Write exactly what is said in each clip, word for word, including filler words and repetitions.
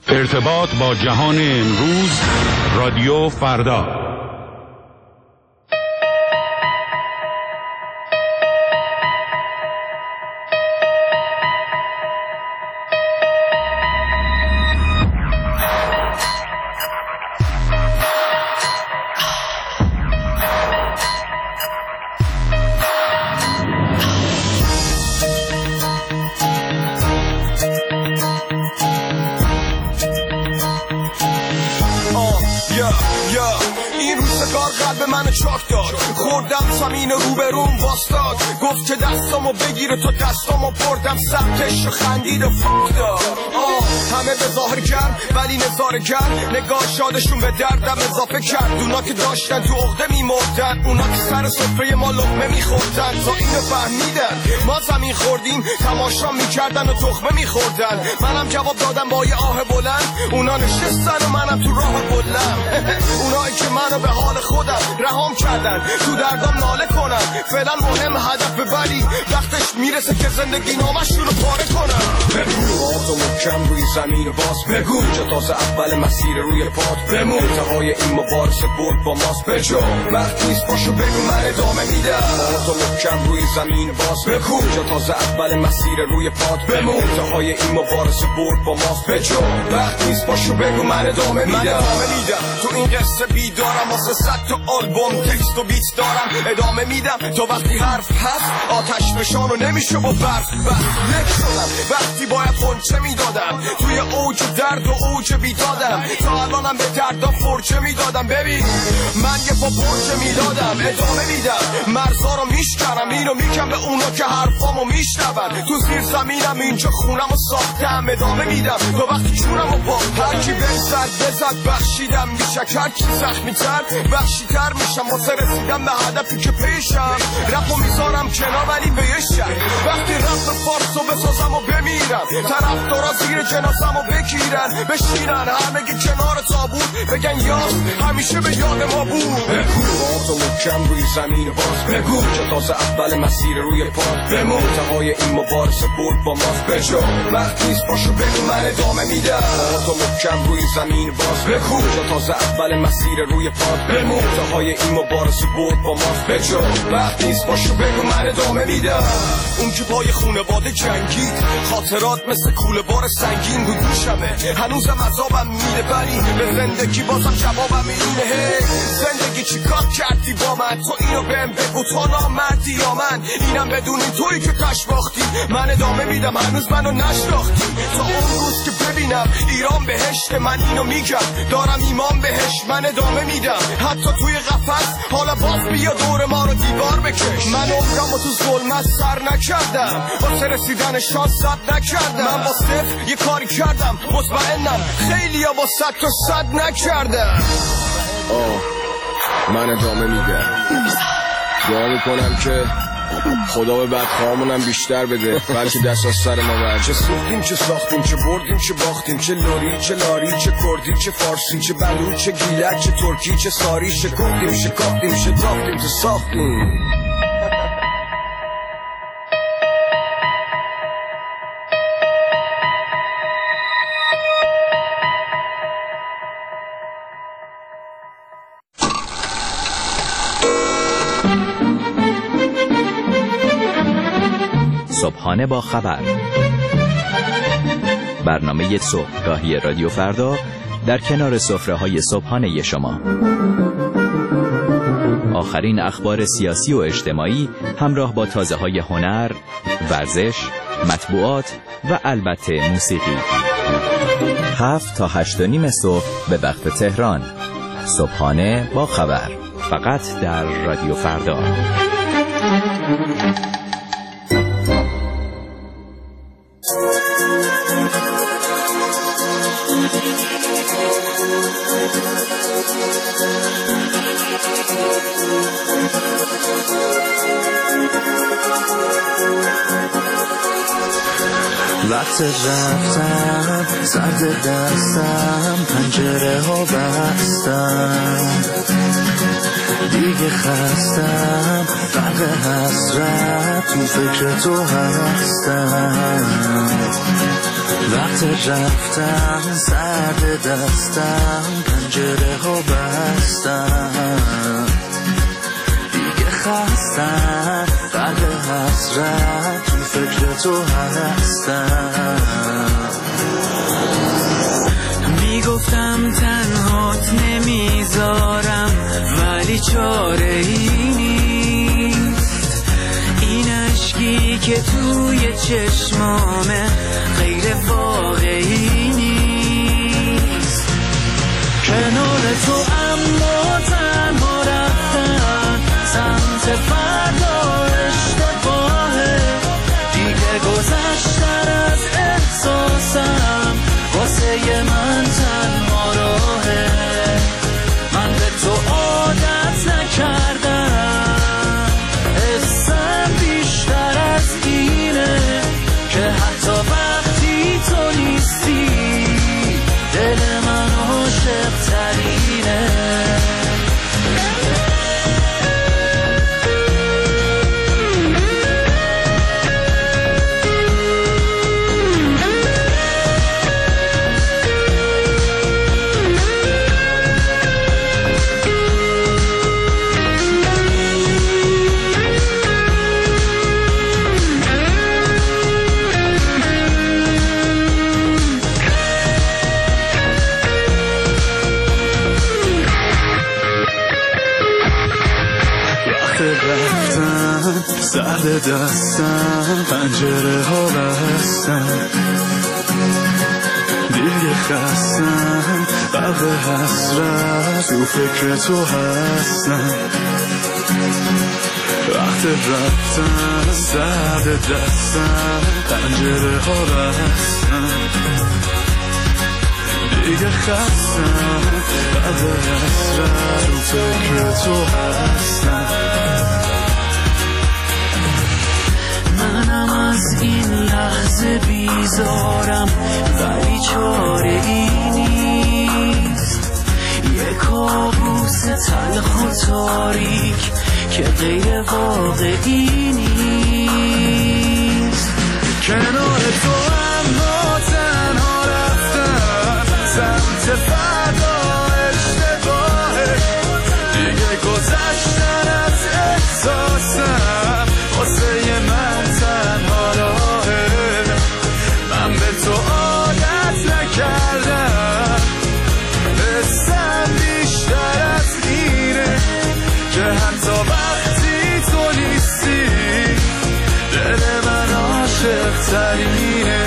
ارتباط با جهان امروز، رادیو فردا. چاک داد خوردم زمین روبروم واستاد، گفت که دستامو بگیره تو دستامو بردم سبتش و خندید و فاک داد. آه همه به ظاهر کرد ولی نظاره کرد، نگاه شادشون به دردم اضافه کرد. اونا که داشتن تو عقده میمردن، اونا که سر سفره ما لقمه میخوردن تا اینو فهمیدن ما زمین خوردیم، تماشا میکردن و تخمه میخوردن. منم جواب دادم با یه آه بلند، اونا نشستن و منم تو راه بلند. اونایی که منو به حال خودم رهام کردن، تو دردم ناله کنن، فعلا مهم هدف ولی وقتش میرسه که زندگی نامشون رو پاره کنن. بگو آتو محکم روی زمین باز بگو، جا تازه اول مسیر روی پات بمون، انتهای این مبارزه برد با ماست بجا، وقت نیست باشو بگو من ادامه میدم. آتو محکم روی زمین باز بگو، جا تازه اول مسیر روی پات بمون، انتهای این مبارزه برد با ماست بجا، وقت نیست باشو بگو من ادامه میدم. من ادامه میدم تو این قصه بیدارم، واسه صد تا آلبوم تکست و بیت دارم، ادامه میدم تا وقتی حرف هست آتش فشانو نمیشه با برف بس لک شدم، وقتی باید خونچه میدادم توی اوج درد و اوج بیدادم، تا الانم به دردا فرچه میدادم. ببین من یه با پرچه میدادم، ادامه میدم مرزا رو میشکنم، اینو میگم به اونا که حرفامو میشنون. تو زیر زمینم اینجا خونم و ساختم، ادامه میدم تا وقتی چونم و با هرکی بزد بزد بخشیدم، میشکر کی زخمی تر بخشی تر میشم واسه رسیدم به هدفی که پیشم. رپو میذارم کنار ولی به یه شک، وقتی رپ فارسو بسازم و بمیرم، طرفدارا زیر جنازم و بگیرن بشینن همگی کنار تابوت بگن یاس همیشه به یاد ما بود. بگو آتو محکم روی زمین باز بگو، که تازه اول مسیر روی پات بمون، انتهای این مبارزه برد با ماست بجا، وقت نیست باشو بگو من ادامه میدم. آتو محکم روی زمین باز بگو، که تازه اول مسیر روی پات بمون، انتهای این مبارزه برد با ماست بجا، وقت نیست باشو بگو من ادامه میدم. اون که پای خونواده جنگید، خاطرات مثل کوله بار سنگین رو دوشمه، هنوزم عذابم میده ولی به زندگی بازم جوابم اینه. هی زندگی چی کار کردی با من، تو اینو بهم بگو تو نامردی یا من، اینم بدونی تویی که کش باختی، من ادامه میدم هنوز منو نشناختی. تا اون روز که ببینم ایران بهشت، من اینو میگم دارم ایمان بهش، من ادامه میدم حتی توی قفس، حالا باز بیا دور ما رو دیوار بکش. من عمرمو تو ظلمت سر نکردم، واسه رسیدن شاد صد نکردم، من با صفر یه کاری کردم مطمئنم خیلی ها با صد تا صد نکردم. آه من ادامه میدم، دعا میکنم که خدا به بدخواهامونم بیشتر بده، بلکه دست از سر ما برد. چه سوختیم چه ساختیم، چه بردیم چه باختیم، چه لوری چه لاری، چه کردی چه فارسی، چه بلوچ چه گیلک چه ترکی چه ساری، شکفتیم شکافتیم شتافتیم تو ساختیم. صبحانه با خبر، برنامه صبحگاهی رادیو فردا در کنار سفره‌های صبحانه شما. آخرین اخبار سیاسی و اجتماعی همراه با تازه‌های هنر، ورزش، مطبوعات و البته موسیقی. هفت تا هشت و نیم صبح به وقت تهران. صبحانه با خبر، فقط در رادیو فردا. وقت رفتن سرد دستم پنجره ها بستم دیگه خستم غرق حسرت تو فکر تو هستم وقت رفتم سرد دستم پنجره ها بستم دیگه خستم غرق حسرت تو فکر تو هستم میگفتم تنهات نمیذارم ولی چاره ای نیست این عشقی که توی چشمامه غیر واقعی نیست کنار تو اما تنها رفتن سمت فردا اشتباهه دیگه گذشتن از احساسم واسه من تنها راهه من به تو عادت نکردم حسم بیشتر از اینه که حتی وقتی تو نیستی دل من عاشق ترینه سرد دستم پنجره ها بستم دیگه خستم غرق حسرت تو فکر تو هستم وقت رفتم سرد دستم پنجره ها بستم دیگه خستم غرق حسرت تو فکر تو هستم منم از این لحظه بیزارم ولی چاره ای نیست یه کابوس تلخ و تاریک که غیر واقعی نیست کنار تو اما تنها رفتم سمت فردا اشتباهه دیگه گذشتن از احساسم واسه من تنها راهه من به تو عادت نکردم حسم بیشتر از اینه که حتی وقتی تو نیستی دل من عاشق ترینه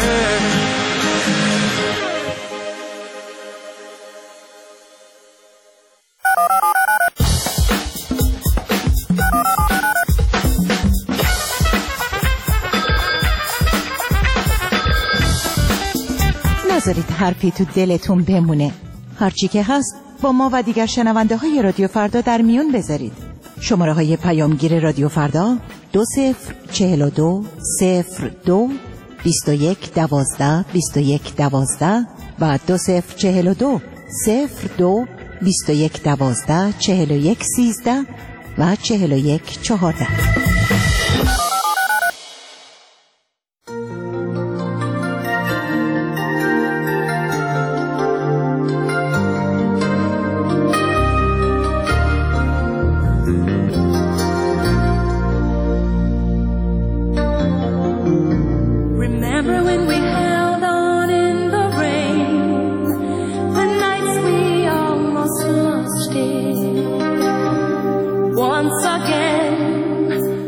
نذارید حرفی تو دلتون بمونه. هرچی که هست با ما و دیگر شنونده های رادیو فردا در میون بذارید. شماره های پیامگیر رادیو فردا دو صفر چهل و دو صفر دو بیست و یک دوازده بیست و یک دوازده و دو صفر چهل و دو صفر دو بیست و یک دوازده چهل و یک سیزده و چهل و یک چهارده. Once again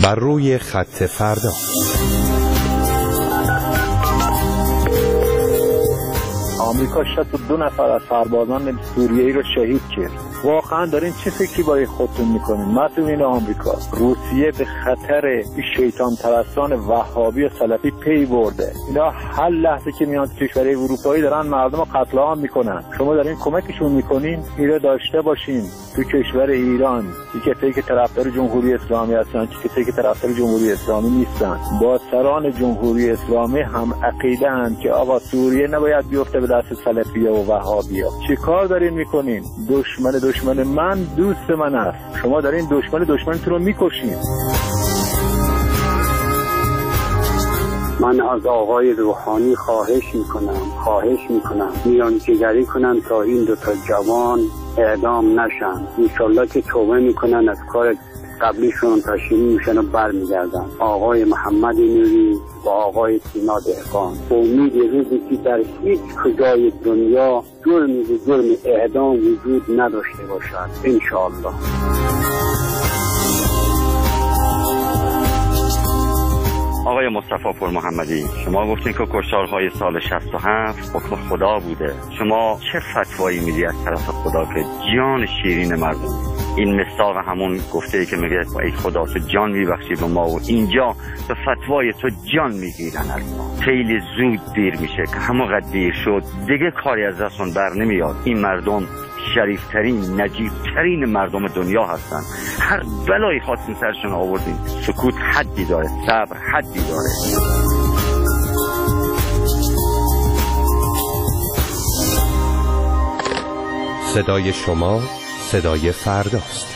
بر روی خط فردا. آمریکا شصت و دو نفر از سربازان سوریه‌ای رو شهید کرد. واقعا دارین چه فکری برای خودتون میکنین؟ مسئولین آمریکا، روسیه به خطر شیطان پرستان وهابی و سلفی پی برده. اینا هر لحظه که میان کشورهای اروپایی دارن مردم رو قتل عام میکنن. شما دارین کمکشون میکنین؟ اینا داشته باشین تو کشور ایران که کسایی که طرفدار جمهوری اسلامی هستن، که کسایی که طرفدار جمهوری اسلامی نیستن، با سران جمهوری اسلامی هم عقیده اند که آقا سوریه نباید بیفته به دست سلفیه و وهابیا. چی کار دارین میکنین؟ دشمن دشمن من دوست من است. شما دارین دشمن دشمنتون رو میکشین. من از آقای روحانی خواهش میکنم خواهش میکنم میانجیگری کنن تا این دوتا جوان اعدام نشن. انشالله که توبه میکنن از کار قبلیشون پشیمون میشن و برمیگردن. آقای محمد نوری و آقای سینا دهقان با امید روزی که در هیچ کجای دنیا جرمی و جرم اعدام وجود نداشته باشد انشالله. آقای مصطفی پور محمدی، شما گفتین که کشتارهای سال شصت و هفت حکم خدا بوده. شما چه فتوایی میدی از طرف خدا که جان شیرین مردم، این مصداق همون گفته ای که میگه ای خدا تو جان میبخشی به ما، و اینجا به فتوای تو جان میگیرن از ما. خیلی زود دیر میشه که همونقدر دیر شد دیگه کاری از دستون بر نمیاد. این مردم شریفترین نجیبترین مردم دنیا هستن. هر بلایی خواستین سرشون آوردین. سکوت حدی داره، صبر حدی داره. صدای شما صدای فرداست.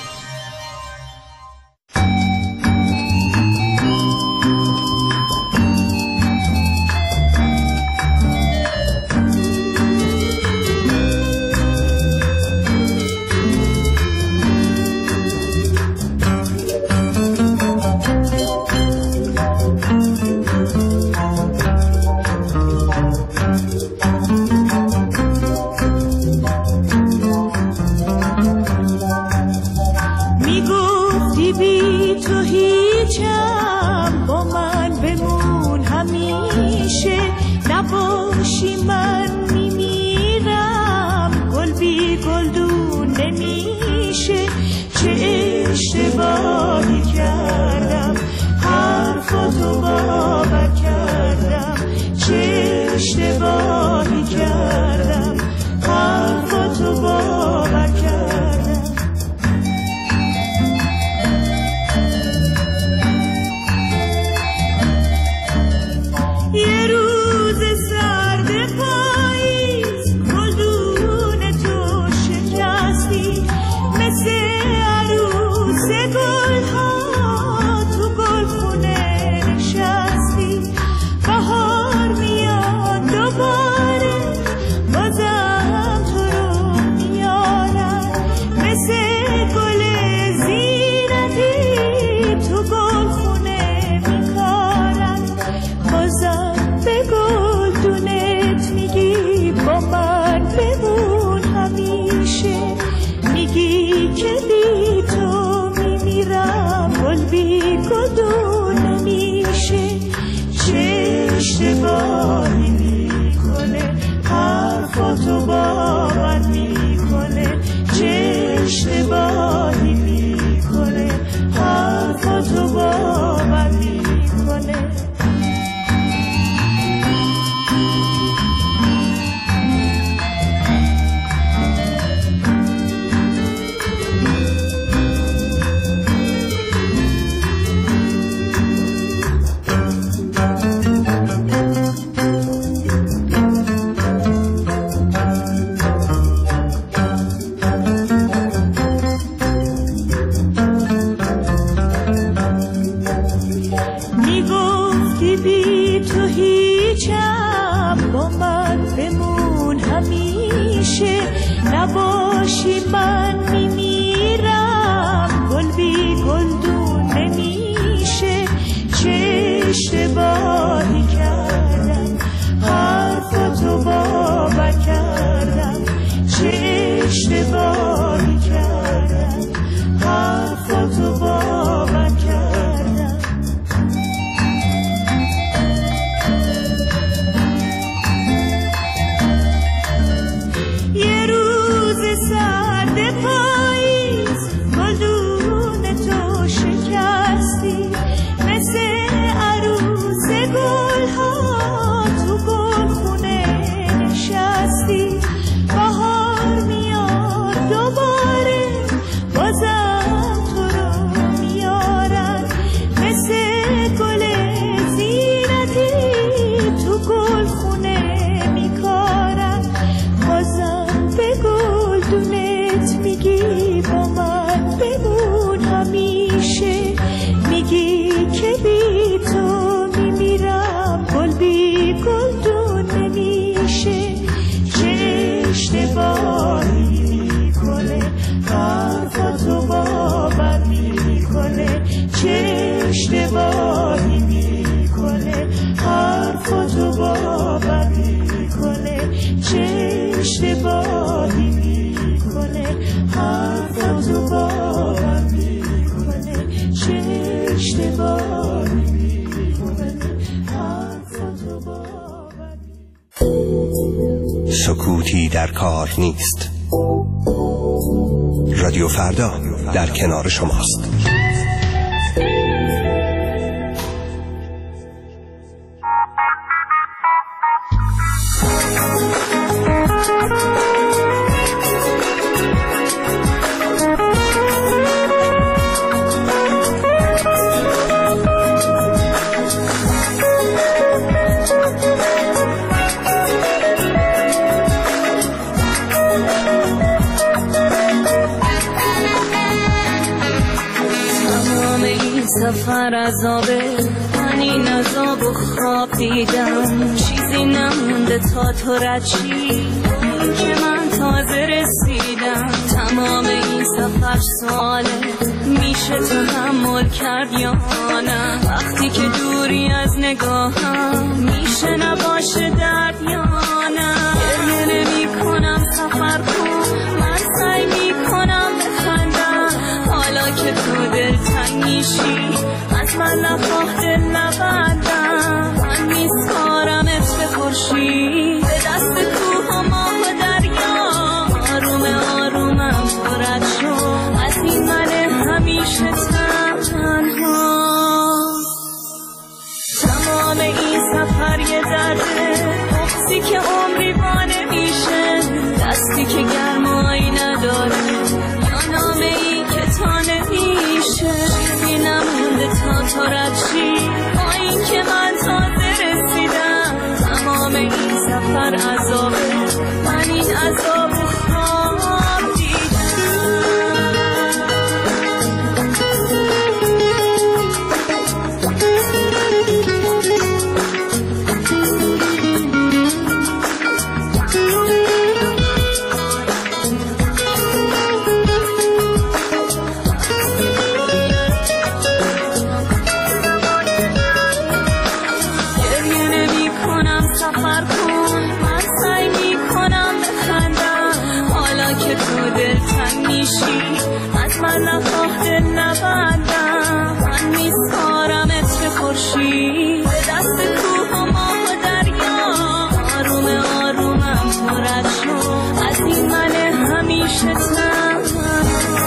سکوتی در کار نیست. رادیو فردا در کنار شماست. سفر عذابه، من این عذاب و خواب دیدم، چیزی نمونده تا تو رد شی، این که من تازه رسیدم. تمام این سفر سواله، میشه تحمل کرد یا نه؟ وقتی که دوری از نگاهم، میشه نباشه درد یا نه؟ گریه نمی کنم سفر کن، من سعی میکنم بخندم، حالا که تو دلتنگ میشی از من لباه دل نبندم. من میسپارمت به خورشید، به دست کوه و ماه و دریا، آروم آرومم پرد شو از این من همیشه تنها. تمام این سفر یه درده، بغضی که عمری بانه میشه، دستی که گرمایی نداره، یا نامه ای که تا نمیشه. چیزی نمونده تا تو رد شی، با این که من تازه رسیدم. تمام این سفر عذابه، من این عذاب و خواب دیدم. از من لباه دل نبندم، من میسپارمت به خورشید، به دست کوه و ماه و دریا، آروم آرومم پرد شو از این من همیشه تنها.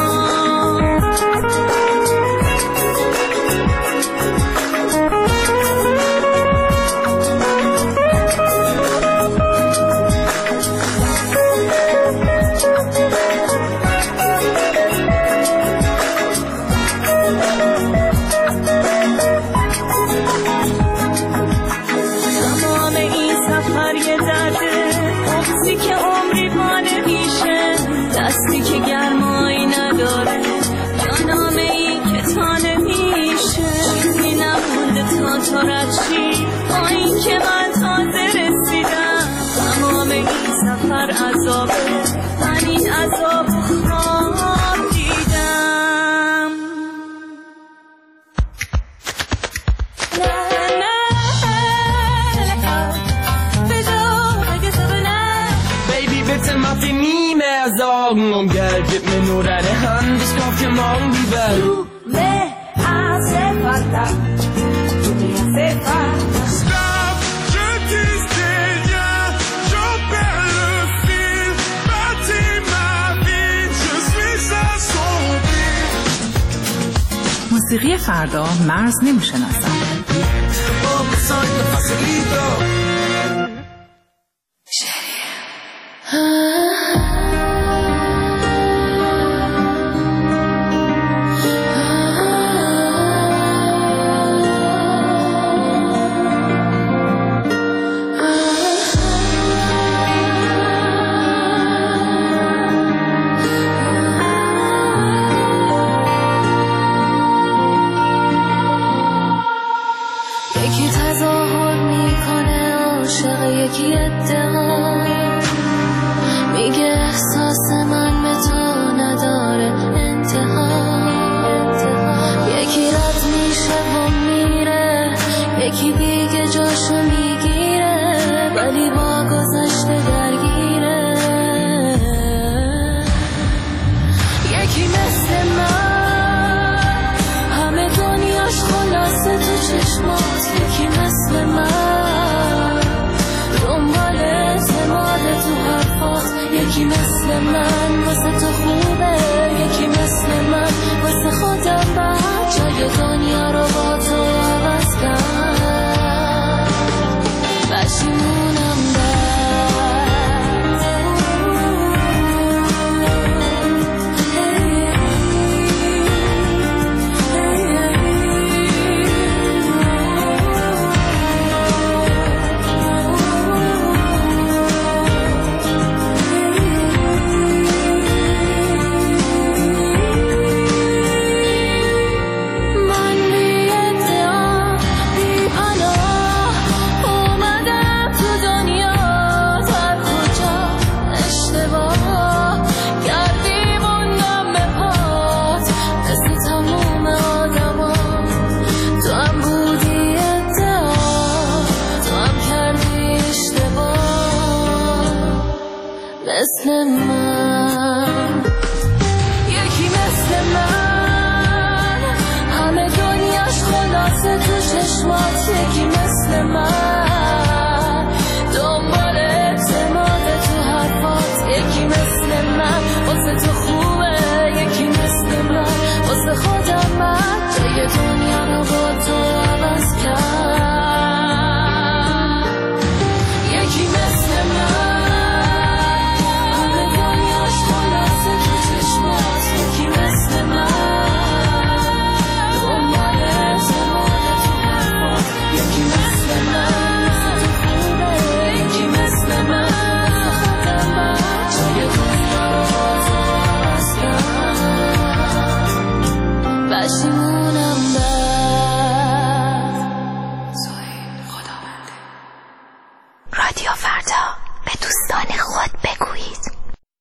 دستی که گرمایی نداره، یا نامه ای که تا نمیشه. چیزی نمونده تا تو رد شی، با این که من تازه رسیدم. تمام این سفر عذابه، من این عذاب خواب دیدم. Baby, bitte mach dir nie mehr Sorgen um Geld, gib mir nur deine Hand, ich kauf dir morgen die Welt. Du me hace falta, tu me hace falta. Stop, je disais rien, j'en perds le fil, bâtis ma vie, je suis à son fil. موسیقی فردا مرز نمیشناسم. یکی تظاهر میکنه عاشق، یکی ادعا میگه احساس من به تو نداره انتها. یکی رد میشه و میره، یکی دیگه جاشو میگیره، ولی با گذشته درگیره. یکی مثل من همه دنیاش خلاصه تو چشمات، یکی مثل من دنبال اعتماد تو فردا به دوستان خود بگویید.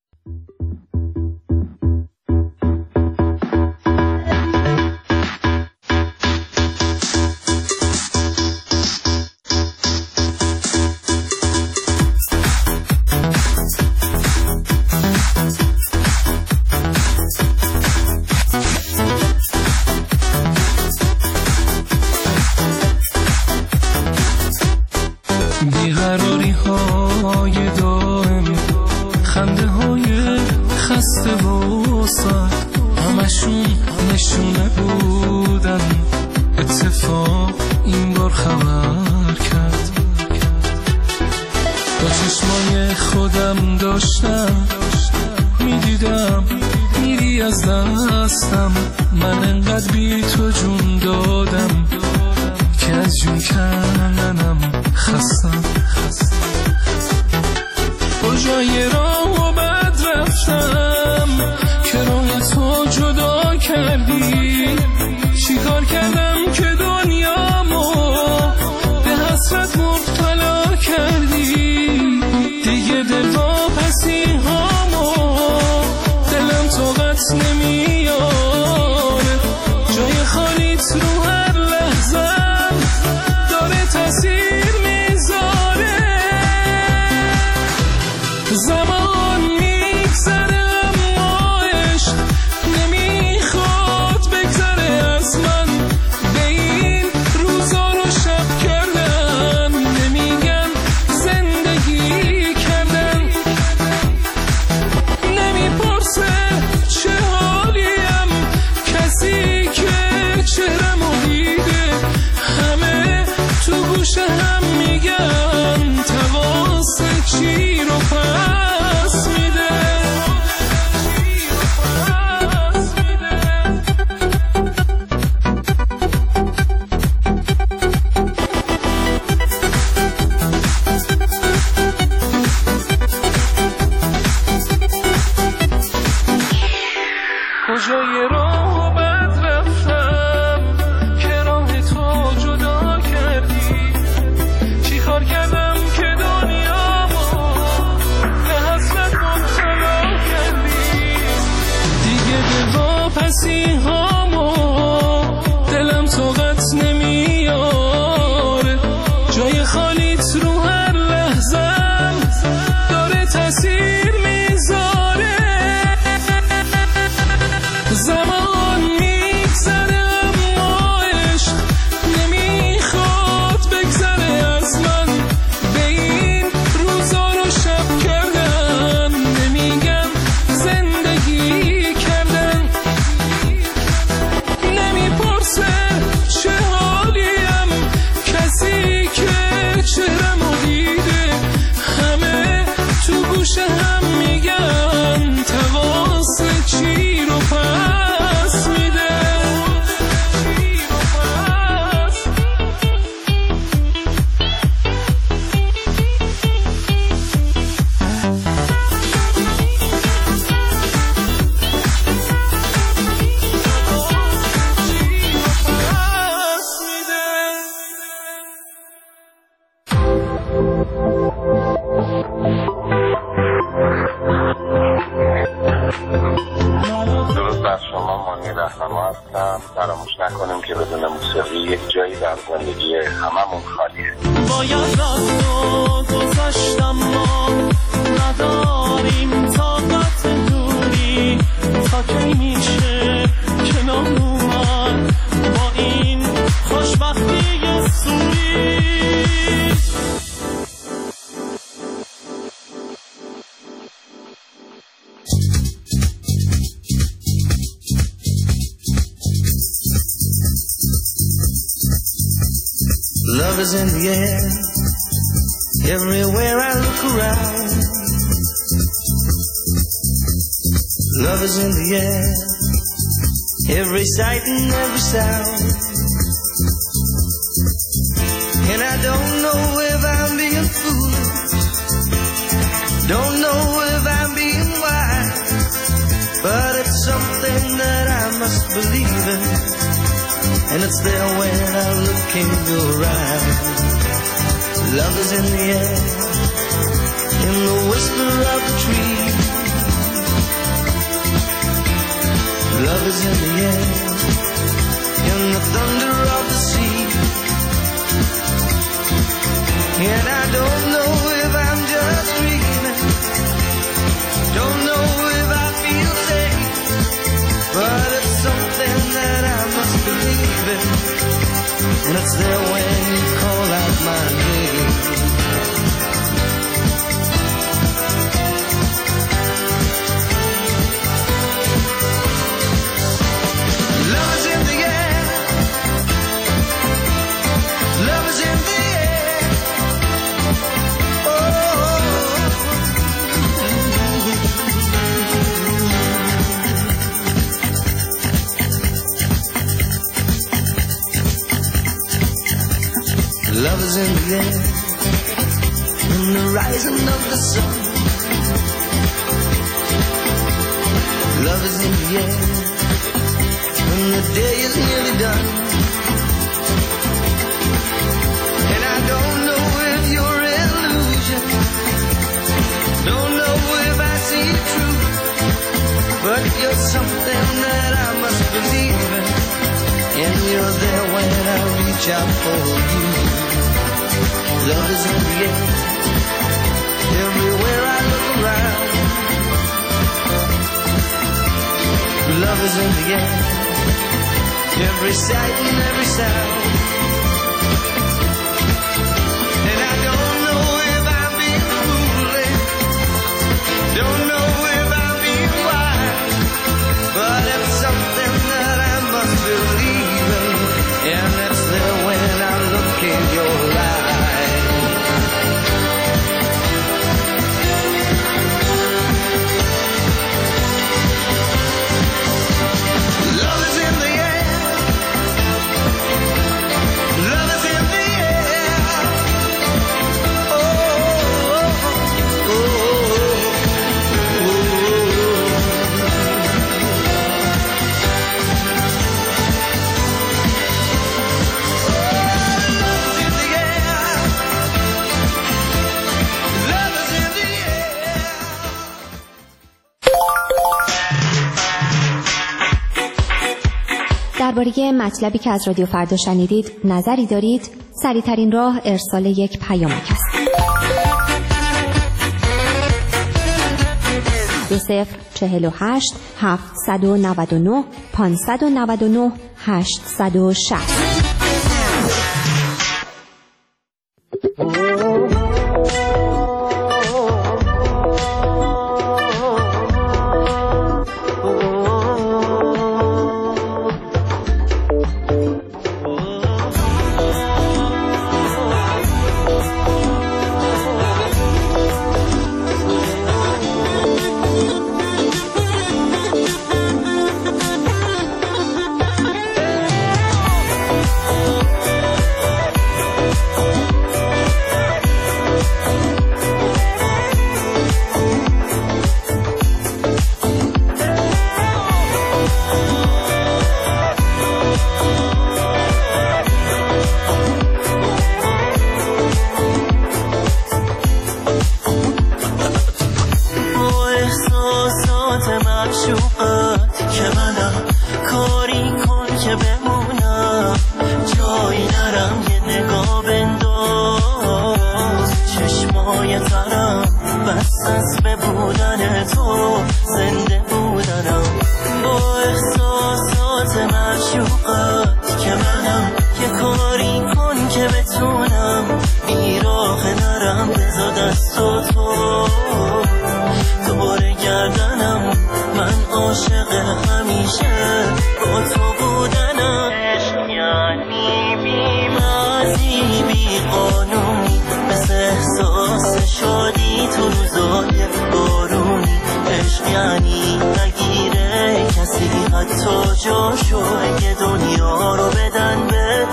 بیقراری های دائم، خنده های خسته و سخت، همشون نشونه بودن اتفاق این بار خبر کرد. با چشمای خودم داشتم میدیدم میری از دستم، من انقدر بی تو جون دادم که از جون کندنم خستم. کجای راه و بد رفتم که راه تو جدا کردی، چیکار کردم که دنیامو به حسرت مبتلا کردی. دیگه دل با پسی هامو دلم طاقت نمیاره، جای خالیت رو هر لحظه داره تاثیر میذاره. زمان میگذره اما عشق نمیخواد بگذره از من. به این روزا رو شب کردن نمیگن زندگی کردن. نمیپرسه چه حالیم کسی که چهرمو دیده، همه تو گوش هم میگن تقاس چی رو پس میده. کجای راه و بد رفتم که راه تو جدا کردی، چی کار کردم که دنیامو به حسرت مبتلا کردی. دیگه دل با پسی هامو دلم طاقت نمیاره، جای خالیت رو هر لحظم داره تاثیر میذاره. زمان میگذره اما عشق نمیخواد بگذره از من. به این روزا رو شب کردن نمیگن زندگی کردن. نمیپرسه چه حالیم کسی که چهرمو دیده، همه تو گوش هم میگن تقاس چی رو پس میده. درود بر شما، مانی رهنما هستم. فراموش نکنیم که بدون موسیقی یک جایی در زندگی هممون خالیه. باید راست و گذاشتم، ما نداریم طاقت دوری، تا کی میشه کنار اومد با این خوشبختی سوری. Love is in the air, everywhere I look around. Love is in the air, every sight and every sound. And I don't know if I'm being foolish, don't know if I'm being wise, but it's something that I must believe in, and it's there when I look in your eyes. Love is in the air, in the whisper of the tree. Love is in the air, in the thunder of the sea. And I don't know if I'm just dreaming, don't know if I feel safe, but it's something that I must believe in, and it's there when you call out my name. Love is in the air, love is in the air. Love is in the air, in the rising of the sun. Love is in the air, when the day is nearly done. And I don't know if you're an illusion, don't know if I see it true, but you're something that I must believe in, and you're there when I reach out for you. Love is in the air, everywhere I look around. Love is in the air, every sight and every sound. And I don't know if I'm being foolish, don't know if I'm being wise, but it's something that I must believe in, and it's there when I look in your eyes. Love is in the air, love is in the air. Oh, oh, oh, oh, درباره مطلبی که از رادیو فردا شنیدید نظری دارید؟ سریع‌ترین راه ارسال یک پیامک است. دو صفر چهل و هشت هفتصد و نود و نه پانصد و نود و نه هشتصد و شصت. حتی جاشو اگه دنیا رو بدن بهت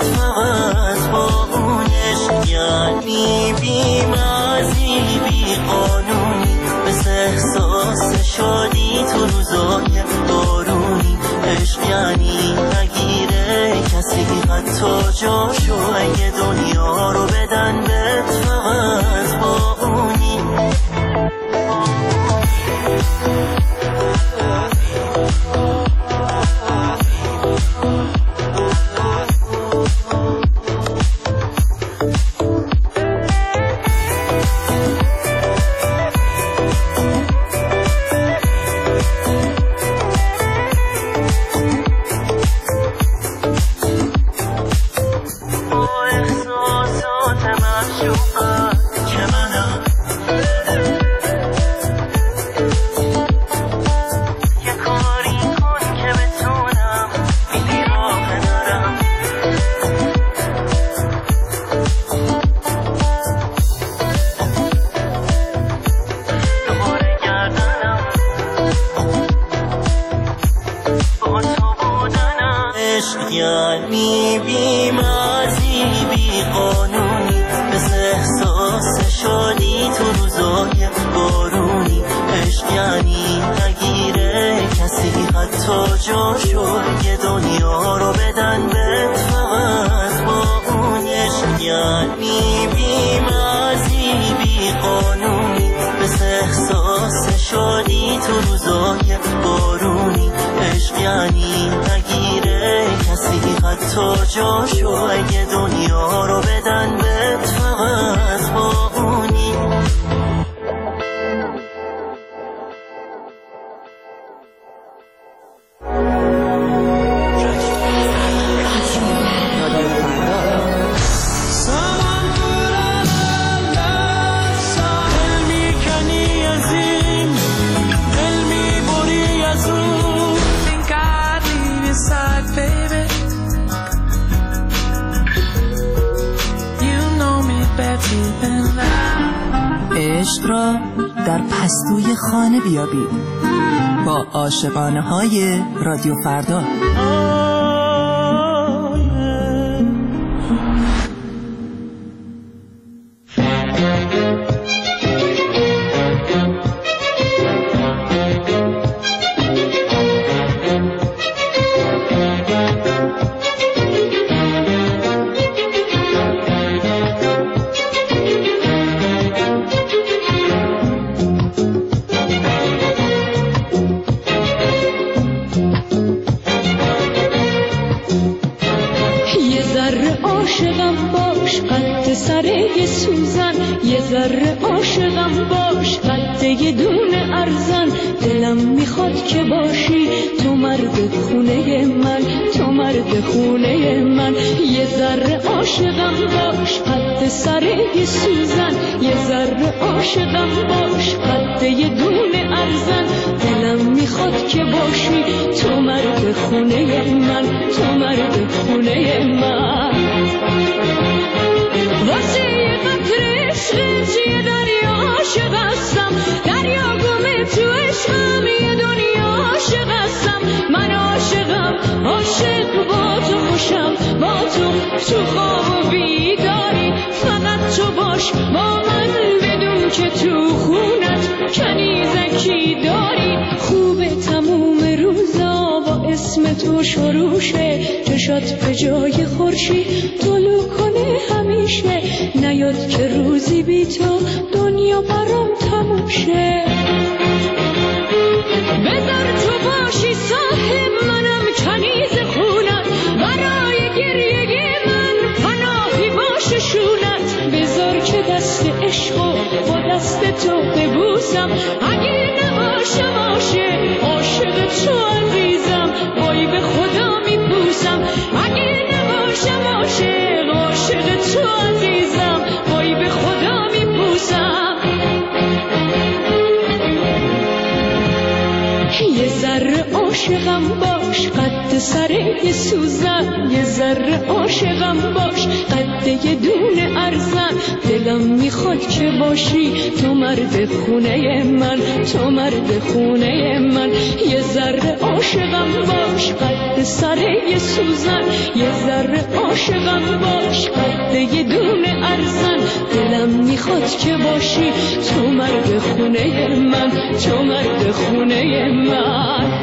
فقط با اون عشق یعنی بی مرزی بی قانونی مثل احساس شادی تو روزای بارونی عشق یعنی نگیره کسی حتی جاشو اگه دنیا رو بدن بهت فقط با اونی تو جاشو اگه دنیا رو بدن به فقط با اونی. عشق را در پستوی خانه بیابید با عاشقانه های رادیو فردا. عاشقم باش قد یه دونه ارزن دلم میخواد که باشی تو مرد خونه من تو مرد خونه من یه ذره عاشقم باش قد سر یه سوزن یه ذره عاشقم باش قد یه دونه ارزن دلم میخواد که باشی تو مرد خونه من تو مرد خونه من واسه یه قطره عشقت یه دریا عاشق هستم دریا گمه تو عشقم یه دنیا عاشق هستم من عاشقم عاشق با تو خوشم با تو تو خواب و بیداری فقط تو باش با من بدون که تو خونت کنیزکی داری خوبه تموم روزا با اسم تو شروع شه چشات به جای خورشید طلوع کنه همیشه نیاد که روزی بی تو دنیا برام تموم شه بذار تو باشی صاحب منم کنیز خونت برای گریه من پناهی باشه شونت بذار که دست عشقو با دست تو ببوسم اگه نباشه باشه عاشق تو عزیزم وای به خدا میبوسم اگه نباشه باشه عاشق تو عزیزم وای به خدا میبوسم یه ذره عاشقم باش قد سر یه سوزن یه ذره عاشقم باش قد یه دونه ارزن دلم میخواد که باشی تو مرد خونه من تو مرد خونه من یه ذره عاشقم باش قد سر یه سوزن یه ذره عاشقم باش قد یه دونه ارزن دلم میخواد که باشی تو مرد خونه من تو مرد خونه من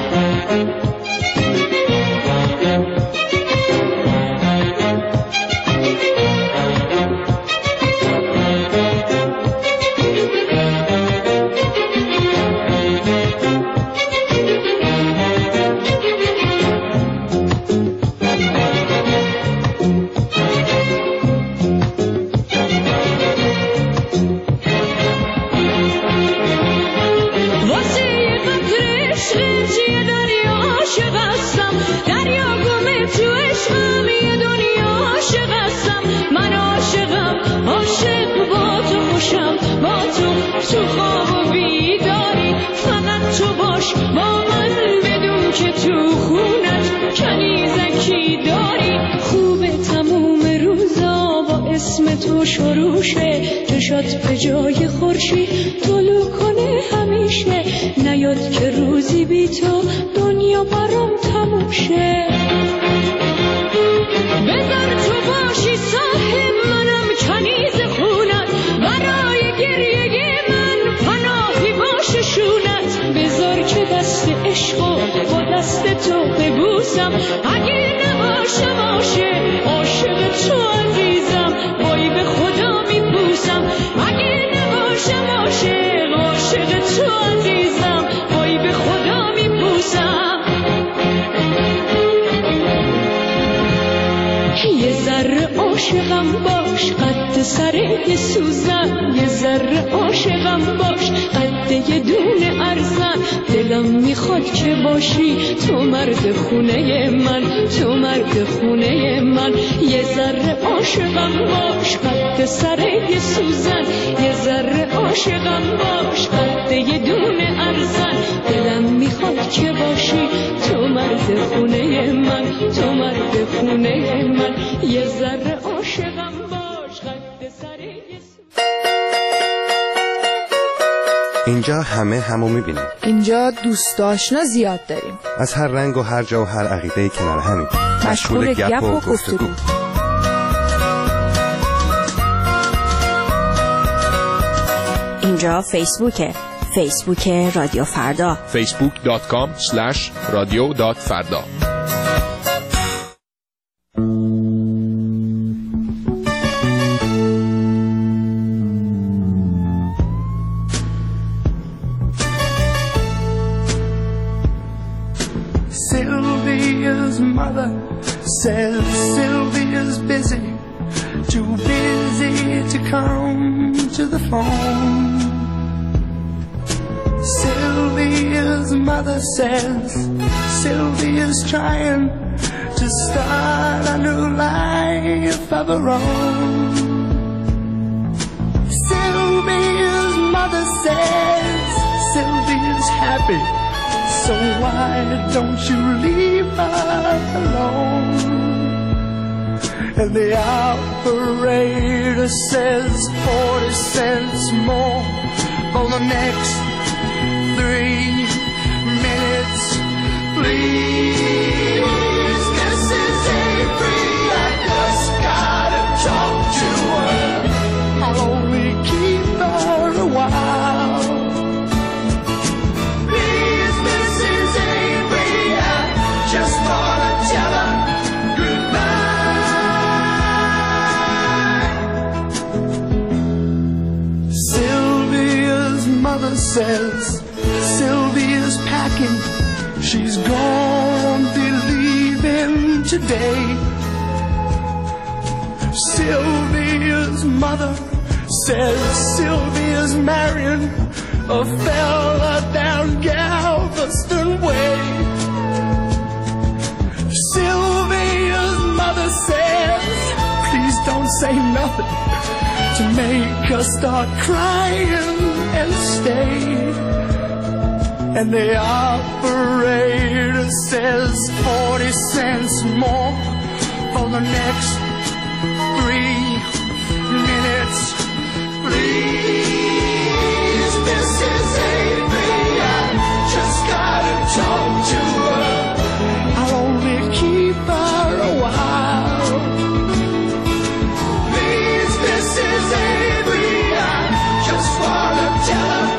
تو خواب و بیداری فقط تو باش با من بدون که تو خونت کنیزکی داری خوبه تموم روزا با اسم تو شروع شه چشات به جای خورشید طلوع کنه همیشه نیاد که روزی بی تو دنیا برام تموم شه بذار تو باشی صاحب منم کنیز خونت برای گریه من پناهی باشه شونت بذار که دست عشقو با دست تو ببوسم اگه نباشه باشه عاشق تو عزیزم وای به خدا میبوسم اگه نباشه باشه عاشق تو عزیزم وای به خدا میبوسم عاشقم باش، قد سر یه سوزن یه ذره عاشقم باش، قد یه دونه ارزن دلم میخواد که باشی تو مرد خونه من، تو مرد خونه من. یه ذره عاشقم باش، قد سر یه سوزن یه ذره عاشقم باش، قد یه دونه ارزن دلم میخواد که باشی تو مرد خونه من، تو مرد خونه من. یه ذره عاشقم باش، قد سر یه سوزن. اینجا همه همو میبینیم. اینجا دوست آشنا زیاد داریم، از هر رنگ و هر جا و هر عقیده کنار همین، مشغول گپ و گفتگو. اینجا فیسبوکه، فیسبوک رادیو فردا، فیسبوک دات کام اسلش رادیو دات فردا. Sylvia's mother says Sylvia's busy, too busy to come to the phone. Sylvia's mother says Sylvia's trying to start a new life of her own. Sylvia's mother says Sylvia's happy, so why don't you leave her alone? And the operator says forty cents more for the next three minutes, please. Missus Avery, I just gotta talk to her. I'll only keep her a while. Please, Missus Avery, I just wanna tell her goodbye. Sylvia's mother says Sylvia's packing, she's gonna be leaving today. Sylvia's mother says Sylvia's marrying a fella down Galveston Way. Sylvia's mother says, please don't say nothing to make her start crying and stay. And the operator says forty cents more for the next three minutes, please. Missus Avery, I just gotta talk to her. I'll only keep her a while. Please, Missus Avery, I just wanna tell her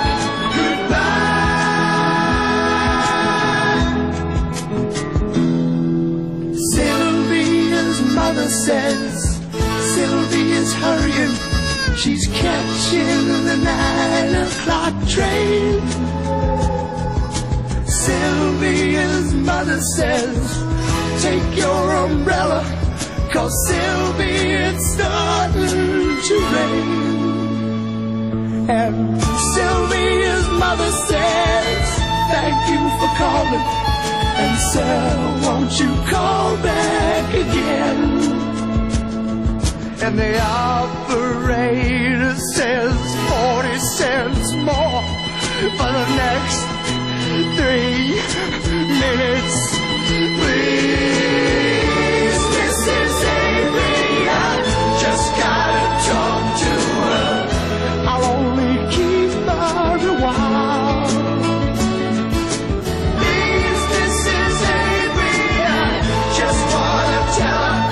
says Sylvia's hurrying, she's catching the nine o'clock train. Sylvia's mother says take your umbrella, 'cause Sylvia, it's starting to rain. And Sylvia's mother says thank you for calling, and sir, won't you call back again? And the operator says forty cents more for the next three minutes, please. Missus Avery, I just gotta talk to her. I'll only keep her a while. Please, Missus Avery, I just wanna tell her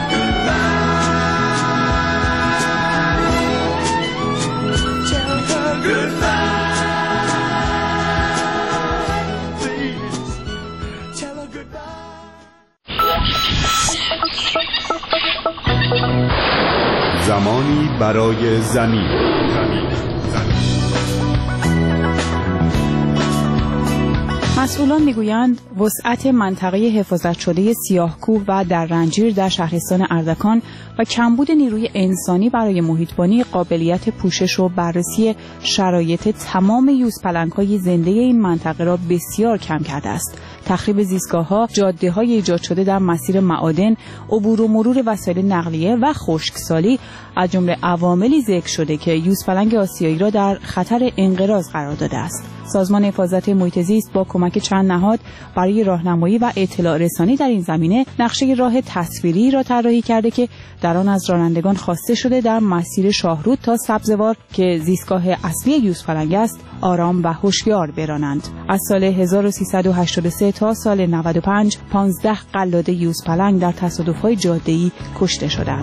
زمانی برای زمین. مسئولان میگویند وسعت منطقه حفاظت شده سیاه‌کوه و در رنجیر در شهرستان اردکان و کمبود نیروی انسانی برای محیط‌بانی قابلیت پوشش و بررسی شرایط تمام یوزپلنگ‌های زنده این منطقه را بسیار کم کرده است. تخریب زیستگاه‌ها، جاده‌های ایجاد شده در مسیر معادن، عبور و مرور وسایل نقلیه و خشکسالی از جمله عواملی ذکر شده که یوزپلنگ آسیایی را در خطر انقراض قرار داده است. سازمان حفاظت محیط زیست با کمک چند نهاد برای راهنمایی و اطلاع رسانی در این زمینه نقشه راه تصویری را طراحی کرده که در آن از رانندگان خواسته شده در مسیر شاهرود تا سبزوار که زیستگاه اصلی یوزپلنگ است آرام و هوشیار برانند. از سال هزار و سیصد و هشتاد و سه تا سال نود و پنج پانزده قلاده یوزپلنگ در تصادف‌های جاده‌ای کشته شدند.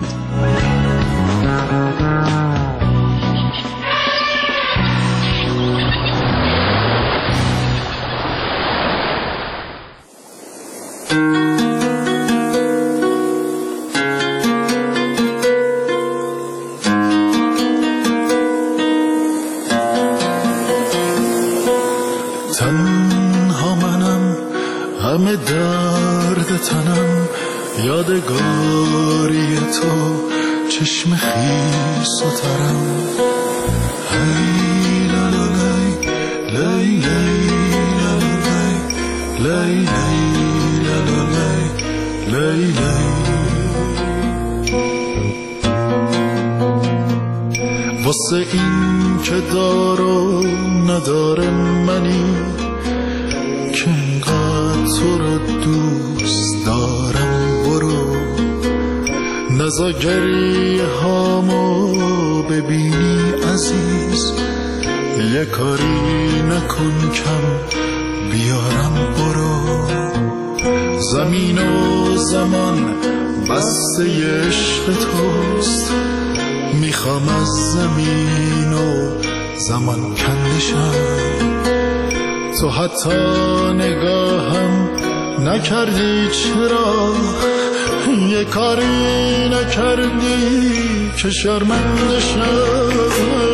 تنها منم، همه درد تنم، یادگاری تو چشم خیس و ترم. هی لا لا لی لی لی لی لا لا لی لی لی. واسه این که دار و نداره منی که اینقدر تو رو دوست دارم، برو نزا گریه هامو ببینی عزیز، یه کاری نکن کم بیارم، برو زمین و زمان بسته عشق توست، میخوام از زمین و زمان کندشم. تو حتی نگاهم نکردی، چرا یه کاری نکردی که شرمنده شم.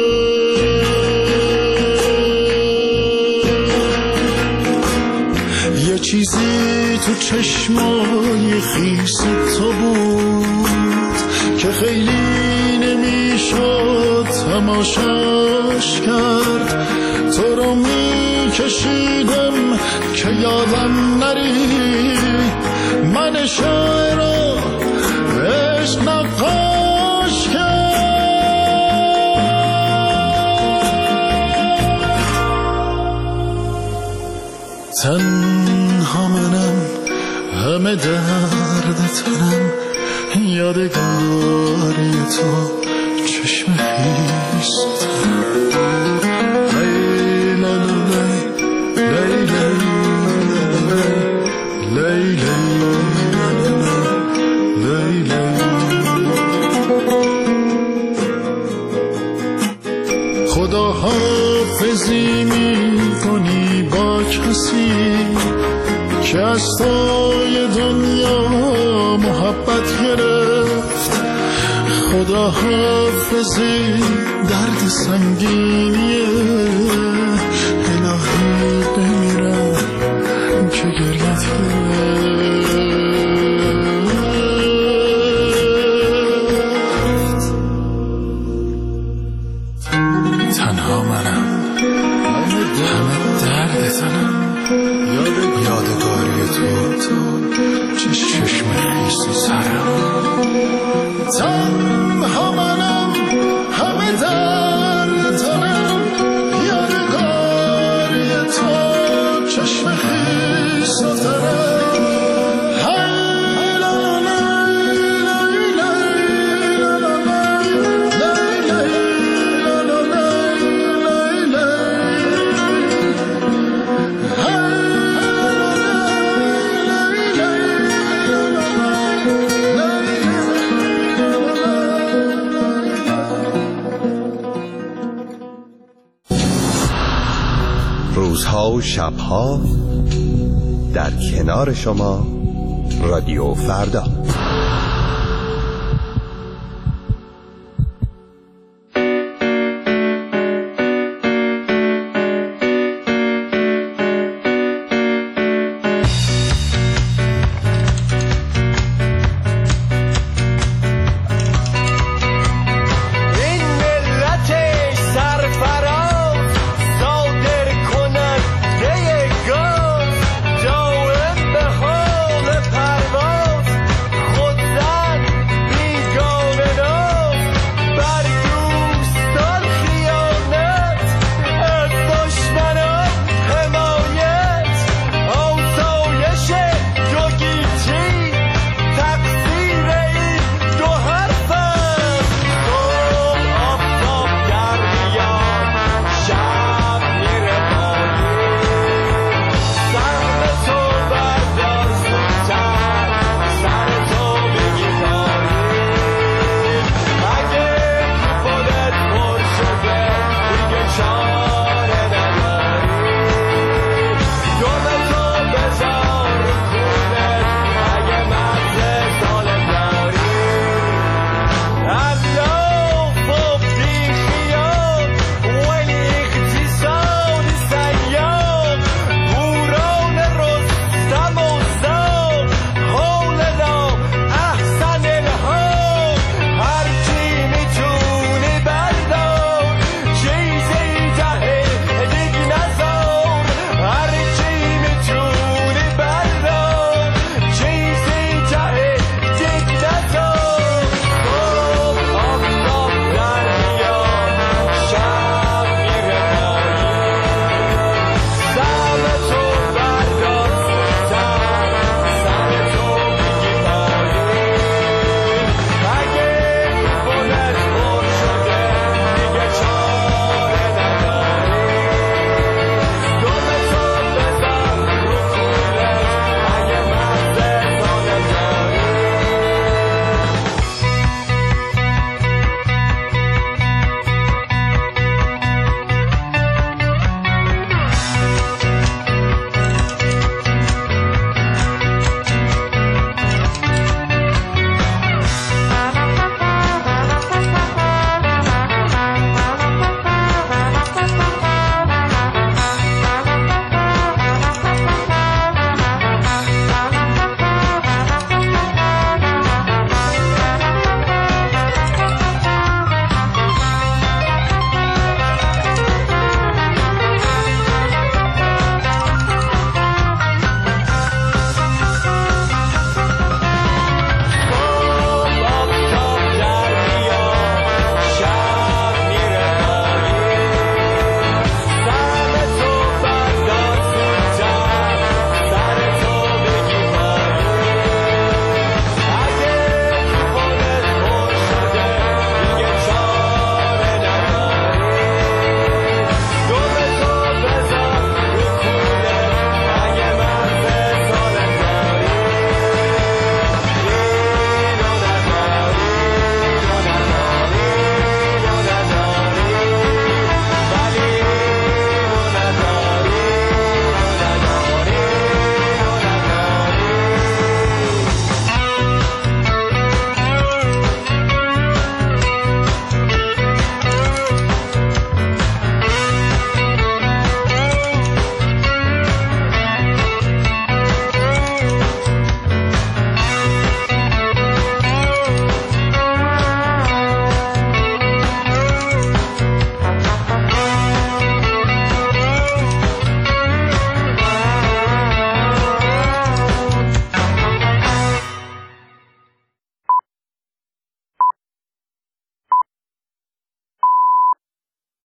یه چیزی تو چشمای خیس تو بود که خیلی نمیشد تماشاش کرد. تو رو میکشیدم که یادم نری، من شاعر رو عشق نقاش کرد. تنها منم، همه درد تنم، یادگاری تو چشم خیس ترم. خدا حافظی می کنی با کسی که از توی دنیا محبت گرفت. خدا حافظی درد سنگینیه، الهی بمیرم که گریت گرفت. تنها منم، همه درد تنم، یادگاری تو چشم خیس سرم. تنها منم، همه درد تنم، یادگاری تو چشم خیس سرم. روزها و شبها در کنار شما رادیو فردا.